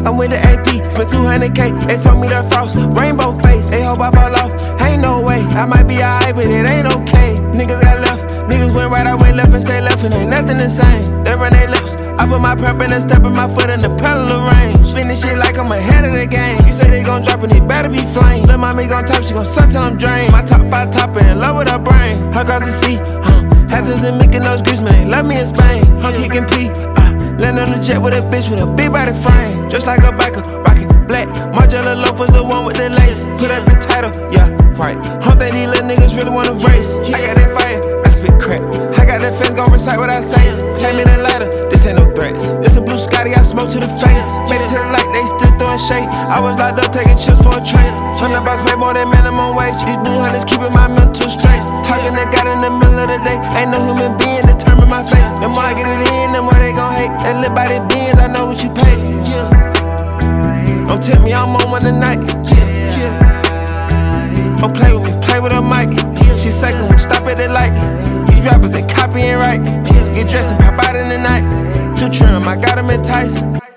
I'm with the AP, spent 200K. They told me that frost, rainbow face. They hope I fall off, ain't no way. I might be alright, but it ain't okay. Niggas got left, niggas went right, I went left and stay left, and ain't nothing the same. They run their lips, I put my prep in and step in my foot in the pedal of rain. Spinning shit like I'm ahead of the game. You say they gon' drop and it better be flame. Lil' mommy gon' top, she gon' suck till I'm drained. My top 5 topper in love with her brain. Her across the sea, Hamptons and Mykonos, Greece, man, love me in Spain. Her kicking P, land on the jet with a bitch with a big body frame. Just like a biker, rocket black. Margiela Loaf was the one with the lace. Put up the title, yeah, right. Don't think these little niggas really wanna race. I got that fire, I spit crack. I got that face, gon' recite what I say. Came in a lighter, this ain't no threats. This a blue Scotty, I smoke to the face. Made it to the light, they still throwing shade. I was locked up taking chips for a trade. From the box, pay more than minimum wage. These blue hunters keeping my mental straight. Talking to God in the middle of the day. Ain't no human being determine my fate. The more I get it in, the more they gon' hate. That lit by the beans, I know what you pay. Don't tell me I'm on one tonight. Don't play with me, play with a mic. She psycho when stop at the light. These rappers ain't copying right. Get dressed and pop out in the night. Too trim, I got 'em enticed.